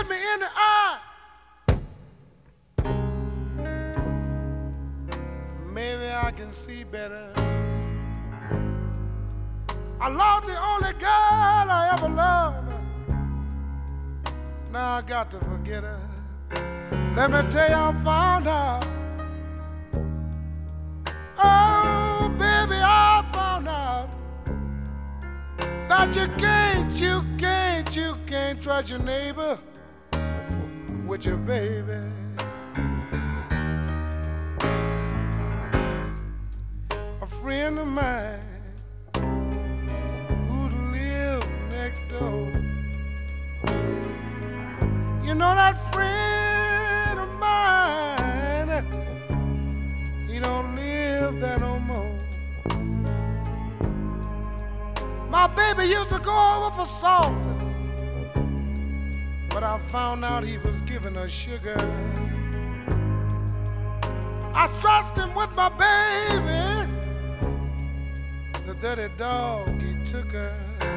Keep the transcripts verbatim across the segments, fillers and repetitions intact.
hit me in the eye. Maybe I can see better. I lost the only girl I ever loved. Now I got to forget her. Let me tell you, I found out. Oh, baby, I found out that you can't, you can't, you can't trust your neighbor with your baby. A friend of mine who lived next door. You know that friend of mine, he don't live there no more. My baby used to go over for salt, but I found out he was giving her sugar. I trust him with my baby. The dirty dog, he took her.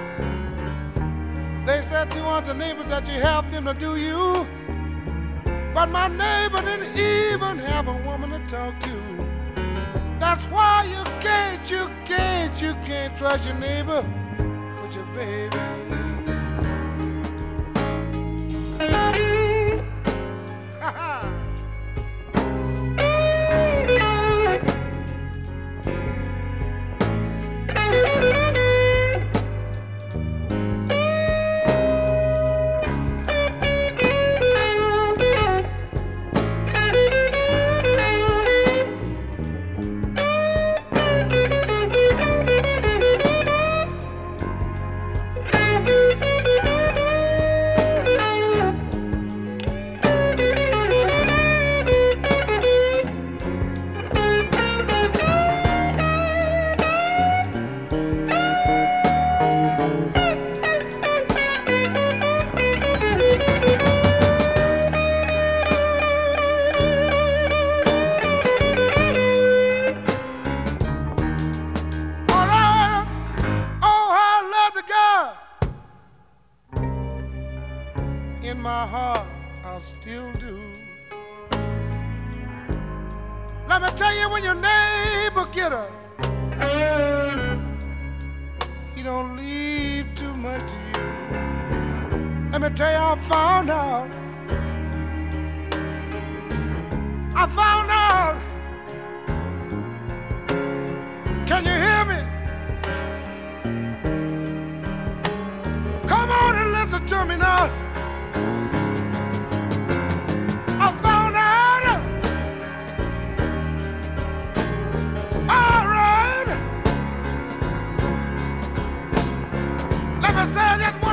They said you want the neighbors that you help them to do you, but my neighbor didn't even have a woman to talk to. That's why you can't, you can't, you can't trust your neighbor with your baby. In my heart, I still do. Let me tell you, when your neighbor get her, he don't leave too much to you. Let me tell you, I found out. I found out. Can you hear me? Come on and listen to me now. I found out. All right. Let me say this.